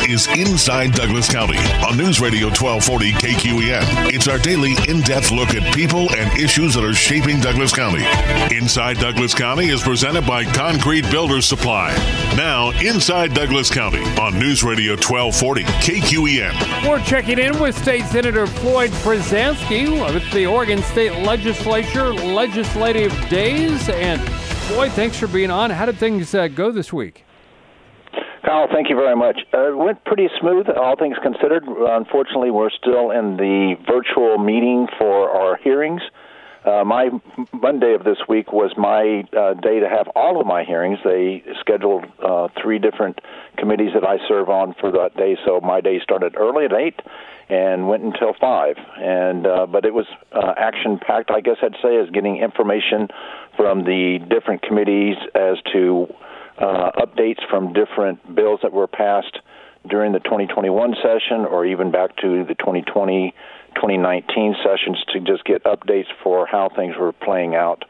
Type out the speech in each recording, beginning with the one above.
is Inside Douglas County on News Radio 1240 KQEN. It's our daily in-depth look at people and issues that are shaping Douglas County. Inside Douglas County is presented by Concrete Builders Supply. Now, Inside Douglas County on News Radio 1240 KQEN. We're checking in with State Senator Floyd Przansky with the Oregon State Legislature Legislative Days. And Floyd, thanks for being on. How did things go this week? Kyle, thank you very much. It went pretty smooth, all things considered. Unfortunately, we're still in the virtual meeting for our hearings. My Monday of this week was my day to have all of my hearings. They scheduled 3 different committees that I serve on for that day, so my day started early at 8 and went until 5. But it was action-packed, I guess I'd say, as getting information from the different committees as to updates from different bills that were passed during the 2021 session or even back to the 2019 sessions to just get updates for how things were playing out.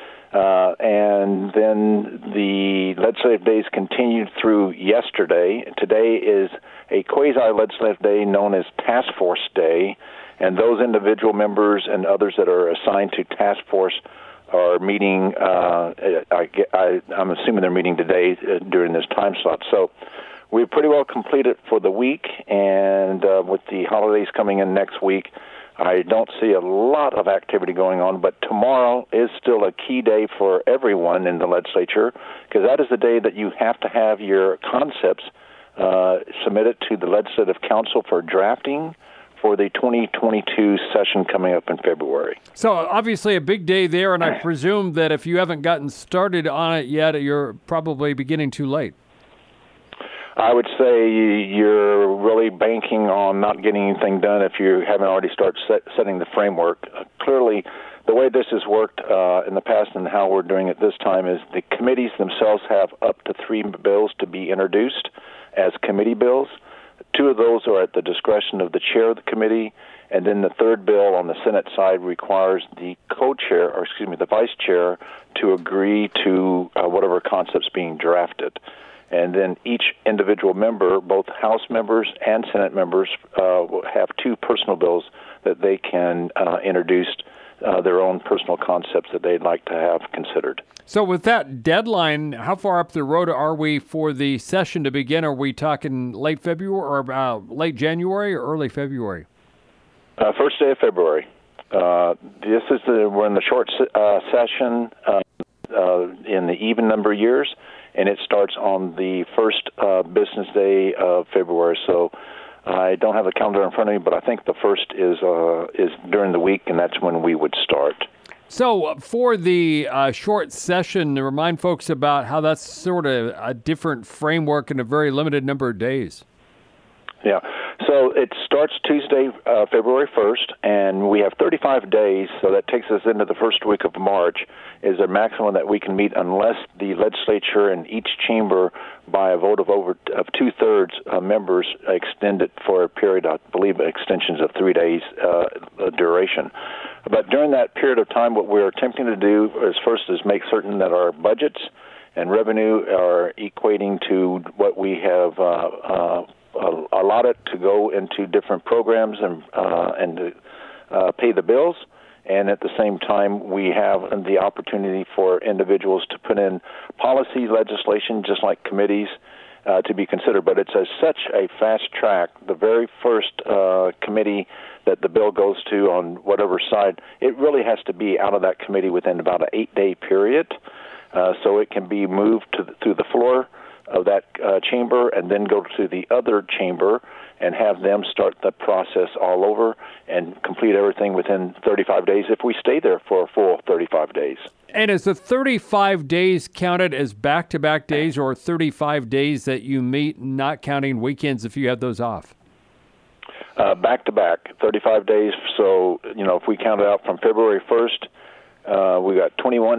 And then the legislative days continued through yesterday. Today is a quasi-legislative day known as Task Force Day, and those individual members and others that are assigned to Task Force are meeting, I'm assuming they're meeting today during this time slot. So we've pretty well completed for the week, and with the holidays coming in next week, I don't see a lot of activity going on, but tomorrow is still a key day for everyone in the legislature, because that is the day that you have to have your concepts submitted to the Legislative Council for drafting for the 2022 session coming up in February. So obviously a big day there, and I presume that if you haven't gotten started on it yet, you're probably beginning too late. I would say you're really banking on not getting anything done if you haven't already started setting the framework. Clearly, the way this has worked in the past and how we're doing it this time is the committees themselves have up to 3 bills to be introduced as committee bills. 2 of those are at the discretion of the chair of the committee, and then the 3rd bill on the Senate side requires the the vice chair to agree to whatever concept's being drafted. And then each individual member, both House members and Senate members, will have 2 personal bills that they can introduce their own personal concepts that they'd like to have considered. So with that deadline, how far up the road are we for the session to begin? Are we talking late February or late January or early February? First day of February. We're in the short session in the even number of years, and it starts on the first business day of February. So I don't have the calendar in front of me, but I think the first is during the week, and that's when we would start. So for the short session, to remind folks about how that's sort of a different framework in a very limited number of days. Yeah. So it starts Tuesday, February 1st, and we have 35 days, so that takes us into the first week of March, is a maximum that we can meet unless the legislature in each chamber, by a vote of 2/3 members, extend it for a period, I believe extensions of 3 days duration. But during that period of time, what we're attempting to do is make certain that our budgets and revenue are equating to what we have allotted to go into different programs and to pay the bills. And at the same time, we have the opportunity for individuals to put in policy legislation, just like committees, to be considered. But it's such a fast track. The very first committee that the bill goes to on whatever side, it really has to be out of that committee within about an 8-day period. So it can be moved through the floor of that chamber and then go to the other chamber and have them start the process all over and complete everything within 35 days if we stay there for a full 35 days. And is the 35 days counted as back-to-back days or 35 days that you meet, not counting weekends if you have those off? Back-to-back, 35 days. So, if we count it out from February 1st, we got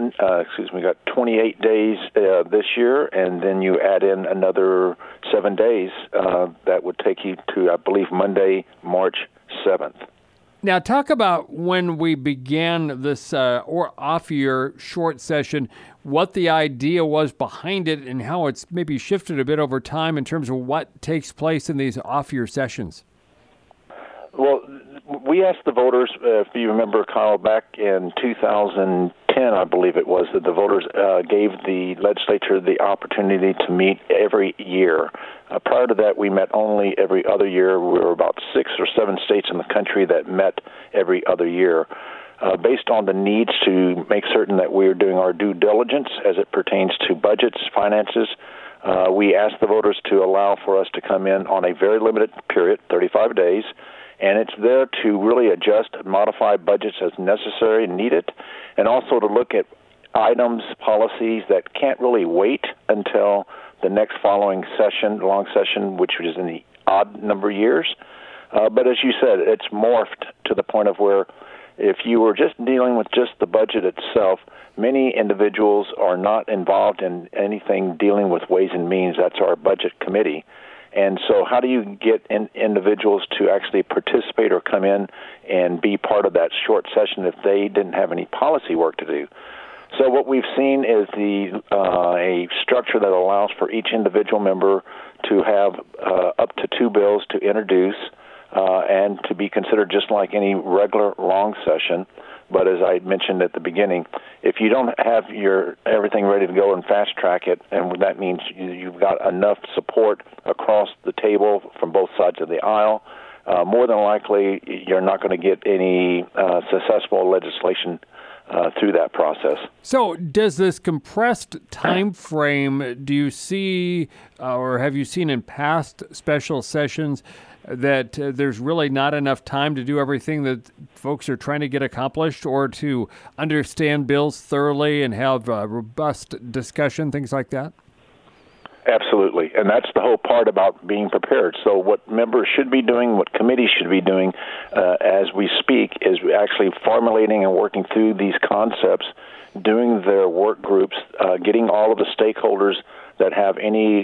28 days this year, and then you add in another 7 days. That would take you to, I believe, Monday, March 7th. Now, talk about when we began this or off-year short session, what the idea was behind it and how it's maybe shifted a bit over time in terms of what takes place in these off-year sessions. Well, we asked the voters, if you remember, Kyle, back in 2010, I believe it was, that the voters gave the legislature the opportunity to meet every year. Prior to that, we met only every other year. We were about 6 or 7 states in the country that met every other year. Based on the needs to make certain that we're doing our due diligence as it pertains to budgets, finances, we asked the voters to allow for us to come in on a very limited period, 35 days, and it's there to really adjust and modify budgets as necessary and needed, and also to look at items, policies that can't really wait until the next following session, long session, which is in the odd number of years. But as you said, it's morphed to the point of where if you were just dealing with just the budget itself, many individuals are not involved in anything dealing with Ways and Means. That's our budget committee. And so how do you get individuals to actually participate or come in and be part of that short session if they didn't have any policy work to do? So what we've seen is a structure that allows for each individual member to have up to 2 bills to introduce and to be considered just like any regular long session. But as I mentioned at the beginning, if you don't have everything ready to go and fast track it, and that means you've got enough support across the table from both sides of the aisle, more than likely you're not going to get any successful legislation through that process. So does this compressed time frame, do you see or have you seen in past special sessions that there's really not enough time to do everything that folks are trying to get accomplished or to understand bills thoroughly and have robust discussion, things like that? Absolutely, and that's the whole part about being prepared. So what members should be doing, what committees should be doing as we speak, is actually formulating and working through these concepts, doing their work groups, getting all of the stakeholders that have any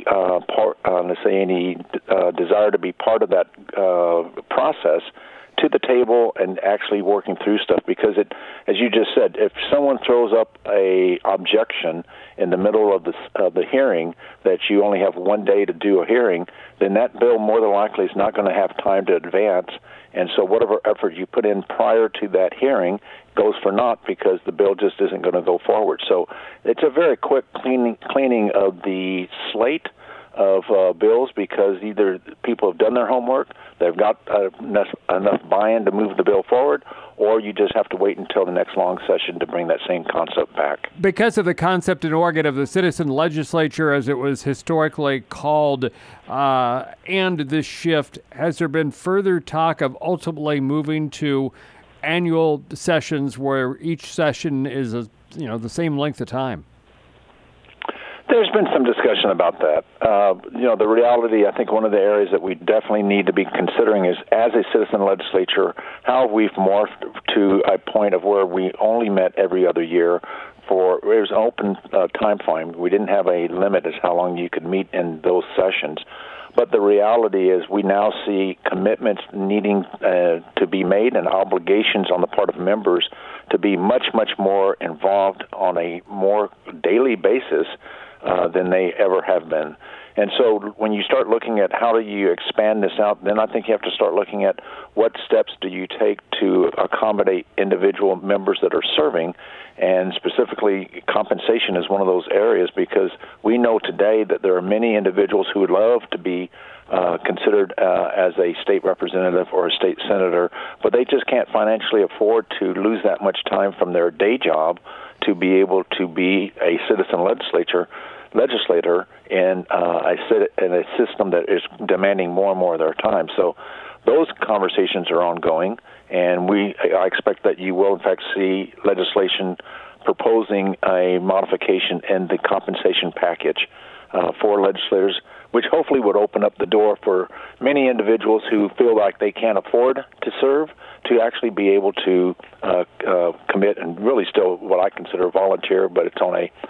desire to be part of that process to the table and actually working through stuff. Because it, as you just said, if someone throws up a objection in the middle of the hearing that you only have 1 day to do a hearing, then that bill more than likely is not going to have time to advance. And so whatever effort you put in prior to that hearing goes for naught because the bill just isn't going to go forward. So it's a very quick cleaning of the slate of bills because either people have done their homework, they've got enough buy-in to move the bill forward, or you just have to wait until the next long session to bring that same concept back. Because of the concept in Oregon of the citizen legislature, as it was historically called, and this shift, has there been further talk of ultimately moving to annual sessions where each session is the same length of time? There's been some discussion about that. The reality, I think one of the areas that we definitely need to be considering is, as a citizen legislature, how we've morphed to a point of where we only met every other year. It was an open time frame. We didn't have a limit as how long you could meet in those sessions. But the reality is we now see commitments needing to be made and obligations on the part of members to be much, much more involved on a more daily basis than they ever have been. And so when you start looking at how do you expand this out, then I think you have to start looking at what steps do you take to accommodate individual members that are serving, and specifically compensation is one of those areas because we know today that there are many individuals who would love to be considered as a state representative or a state senator, but they just can't financially afford to lose that much time from their day job to be able to be a citizen legislator in a system that is demanding more and more of their time. So those conversations are ongoing, and I expect that you will, in fact, see legislation proposing a modification in the compensation package for legislators, which hopefully would open up the door for many individuals who feel like they can't afford to serve to actually be able to commit and really still what I consider volunteer, but it's on a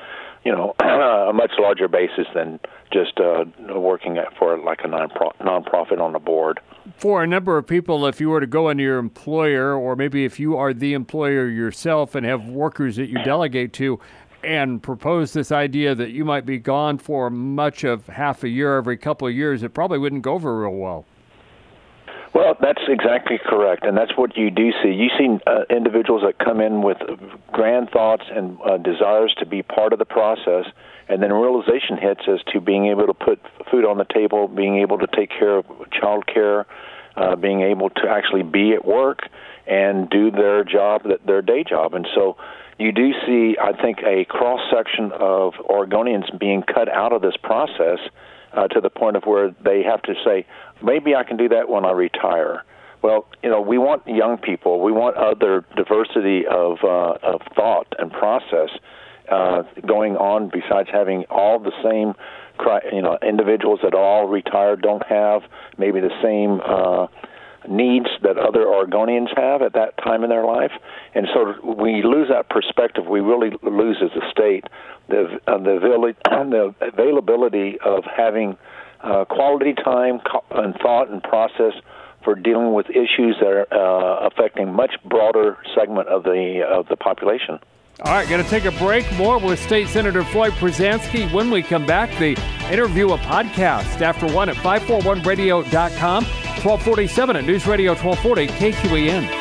a much larger basis than just working for like a nonprofit on the board. For a number of people, if you were to go into your employer, or maybe if you are the employer yourself and have workers that you delegate to, and propose this idea that you might be gone for much of half a year every couple of years, it probably wouldn't go over real well. Well, that's exactly correct, and that's what you do see. You see individuals that come in with grand thoughts and desires to be part of the process, and then realization hits as to being able to put food on the table, being able to take care of child care, being able to actually be at work and do their job, their day job. And so you do see, I think, a cross-section of Oregonians being cut out of this process to the point of where they have to say, maybe I can do that when I retire. Well, we want young people. We want other diversity of thought and process going on besides having all the same, individuals that all retired don't have maybe the same needs that other Oregonians have at that time in their life. And so we lose that perspective. We really lose as a state the availability of having quality time and thought and process for dealing with issues that are affecting much broader segment of the population. All right, going to take a break. More with State Senator Floyd Pruzanski when we come back. The interview, a podcast after 1 at 541radio.com, 1247 at News Radio 1240 KQEN.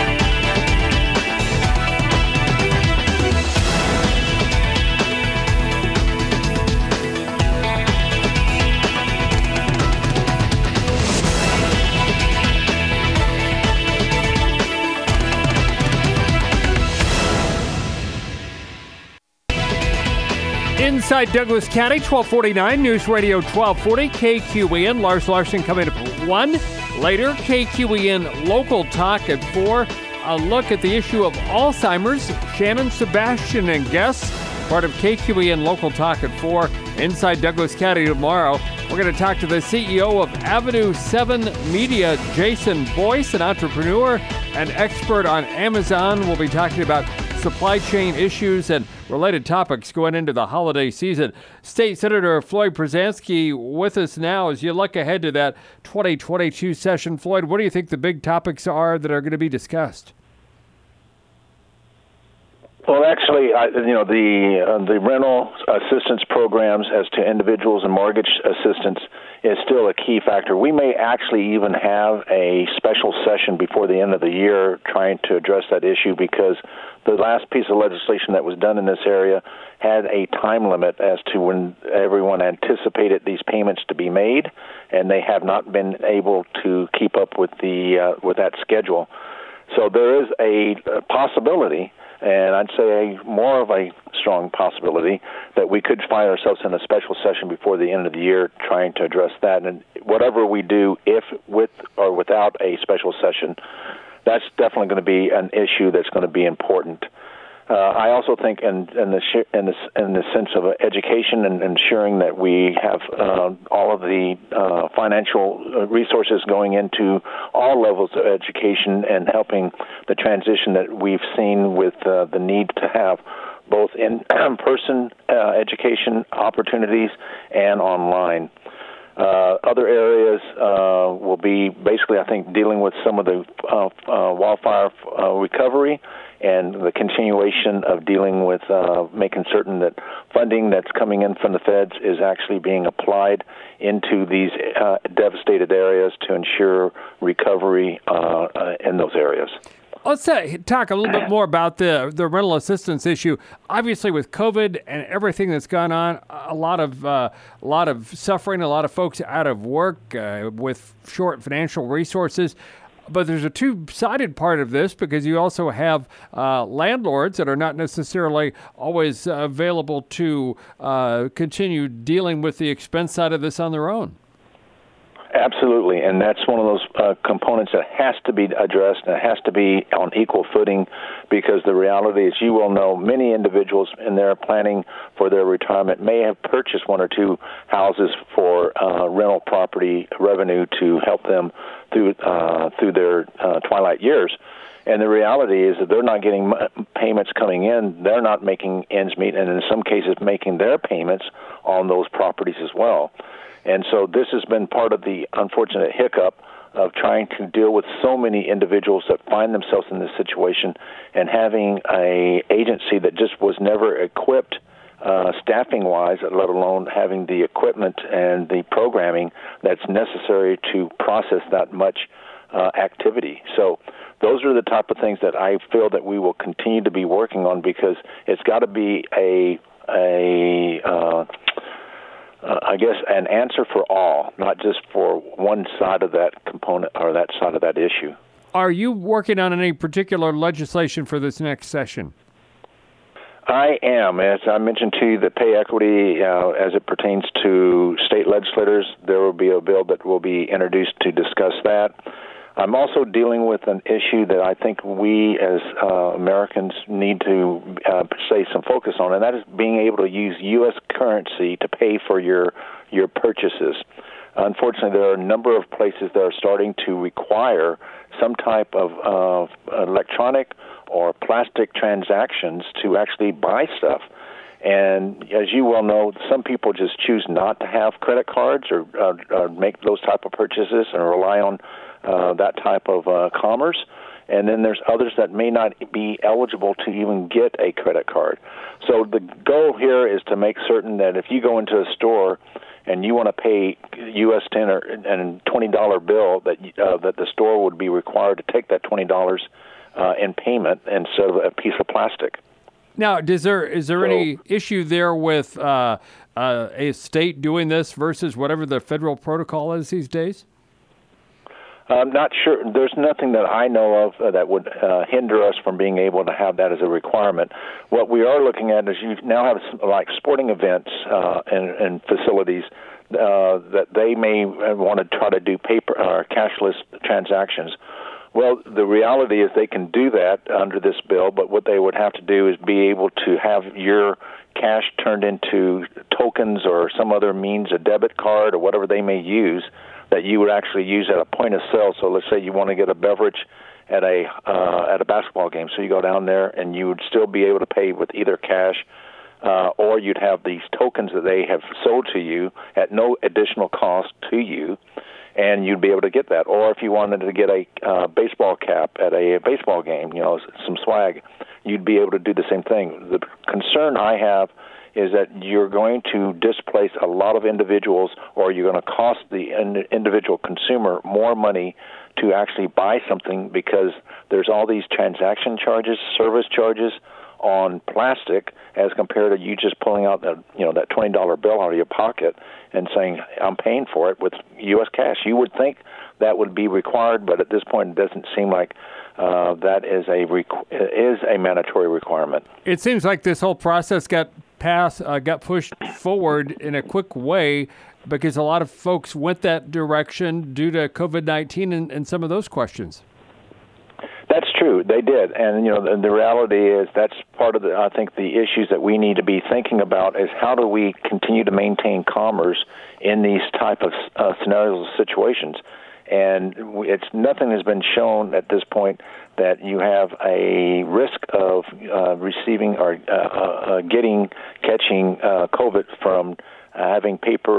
Inside Douglas County, 1249, News Radio 1240, KQEN. Lars Larson coming up at 1. Later, KQEN Local Talk at 4. A look at the issue of Alzheimer's. Shannon Sebastian and guests, part of KQEN Local Talk at 4. Inside Douglas County tomorrow, we're going to talk to the CEO of Avenue 7 Media, Jason Boyce, an entrepreneur and expert on Amazon. We'll be talking about supply chain issues and related topics going into the holiday season. State Senator Floyd Pruzanski with us now as you look ahead to that 2022 session. Floyd, what do you think the big topics are that are going to be discussed? Well, actually, the rental assistance programs as to individuals and mortgage assistance is still a key factor. We may actually even have a special session before the end of the year trying to address that issue, because the last piece of legislation that was done in this area had a time limit as to when everyone anticipated these payments to be made, and they have not been able to keep up with with that schedule. So there is a possibility, and I'd say more of a strong possibility, that we could find ourselves in a special session before the end of the year trying to address that. And whatever we do, if with or without a special session, that's definitely going to be an issue that's going to be important. I also think in the sense of education and ensuring that we have all of the financial resources going into all levels of education and helping the transition that we've seen with the need to have both in-person education opportunities and online. Other areas will be basically, I think, dealing with some of the wildfire recovery and the continuation of dealing with making certain that funding that's coming in from the feds is actually being applied into these devastated areas to ensure recovery in those areas. Let's talk a little bit more about the rental assistance issue. Obviously, with COVID and everything that's gone on, a lot of suffering, a lot of folks out of work with short financial resources. But there's a two-sided part of this, because you also have landlords that are not necessarily always available to continue dealing with the expense side of this on their own. Absolutely, and that's one of those components that has to be addressed, and it has to be on equal footing, because the reality is, you will know, many individuals in their planning for their retirement may have purchased one or two houses for rental property revenue to help them through their twilight years. And the reality is that they're not getting payments coming in. They're not making ends meet, and in some cases making their payments on those properties as well. And so this has been part of the unfortunate hiccup of trying to deal with so many individuals that find themselves in this situation, and having a agency that just was never equipped staffing-wise, let alone having the equipment and the programming that's necessary to process that much activity. So those are the type of things that I feel that we will continue to be working on, because it's got to be I guess an answer for all, not just for one side of that component or that side of that issue. Are you working on any particular legislation for this next session? I am. As I mentioned to you, the pay equity, as it pertains to state legislators, there will be a bill that will be introduced to discuss that. I'm also dealing with an issue that I think we as Americans need to say some focus on, and that is being able to use U.S. currency to pay for your purchases. Unfortunately, there are a number of places that are starting to require some type of electronic or plastic transactions to actually buy stuff. And as you well know, some people just choose not to have credit cards or make those type of purchases and rely on that type of commerce. And then there's others that may not be eligible to even get a credit card. So the goal here is to make certain that if you go into a store and you want to pay U.S. $10 and $20 bill, that the store would be required to take that $20 in payment instead of a piece of plastic. Now, is there any issue there with a state doing this versus whatever the federal protocol is these days? I'm not sure. There's nothing that I know of that would hinder us from being able to have that as a requirement. What we are looking at is you now have like sporting events and facilities that they may want to try to do paper or cashless transactions. Well, the reality is they can do that under this bill, but what they would have to do is be able to have your cash turned into tokens or some other means, a debit card or whatever they may use, that you would actually use at a point of sale. So let's say you want to get a beverage at a basketball game. So you go down there and you would still be able to pay with either cash or you'd have these tokens that they have sold to you at no additional cost to you, and you'd be able to get that. Or if you wanted to get a baseball cap at a baseball game, some swag, you'd be able to do the same thing. The concern I have is that you're going to displace a lot of individuals, or you're going to cost the individual consumer more money to actually buy something, because there's all these transaction charges, service charges on plastic, as compared to you just pulling out that $20 bill out of your pocket and saying, I'm paying for it with U.S. cash. You would think that would be required, but at this point it doesn't seem like that is a mandatory requirement. It seems like this whole process got pushed forward in a quick way because a lot of folks went that direction due to COVID-19 and some of those questions. That's true. They did. And, the reality is that's part of I think the issues that we need to be thinking about is how do we continue to maintain commerce in these type of scenarios, situations. And nothing has been shown at this point that you have a risk of receiving or catching COVID from having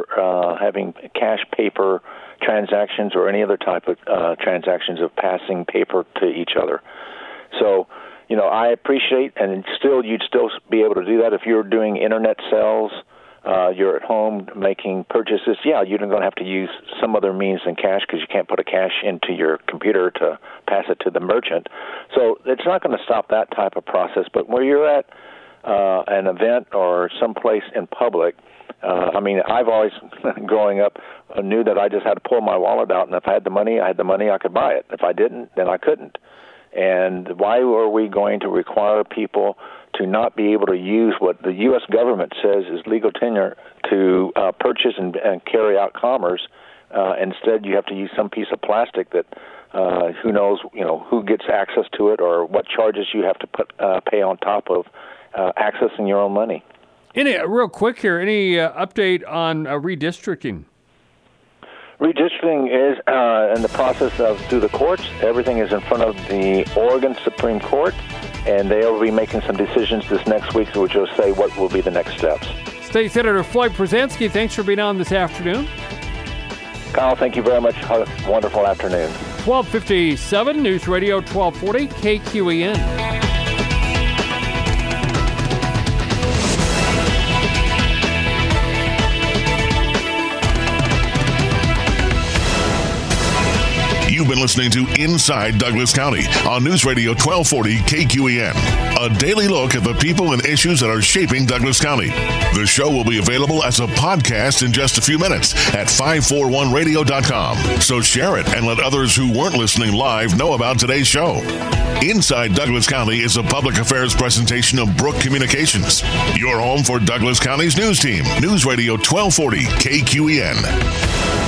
cash paper transactions or any other type of transactions of passing paper to each other. So, I appreciate, and you'd still be able to do that if you're doing internet sales. You're at home making purchases. Yeah, you're going to have to use some other means than cash, because you can't put a cash into your computer to pass it to the merchant. So it's not going to stop that type of process. But where you're at an event or someplace in public, I've always, growing up, knew that I just had to pull my wallet out, and if I had the money, I could buy it. If I didn't, then I couldn't. And why are we going to require people to not be able to use what the U.S. government says is legal tenure to purchase and carry out commerce? Instead, you have to use some piece of plastic that who knows, who gets access to it, or what charges you have to pay on top of accessing your own money. Real quick here, any update on redistricting? Redistricting is in the process of through the courts. Everything is in front of the Oregon Supreme Court, and they will be making some decisions this next week, which will say what will be the next steps. State Senator Floyd Prozanski, thanks for being on this afternoon. Kyle, thank you very much. Have a wonderful afternoon. 1257 News Radio 1240 KQEN. You've been listening to Inside Douglas County on News Radio 1240 KQEN. A daily look at the people and issues that are shaping Douglas County. The show will be available as a podcast in just a few minutes at 541radio.com. So share it and let others who weren't listening live know about today's show. Inside Douglas County is a public affairs presentation of Brook Communications. Your home for Douglas County's news team. News Radio 1240 KQEN.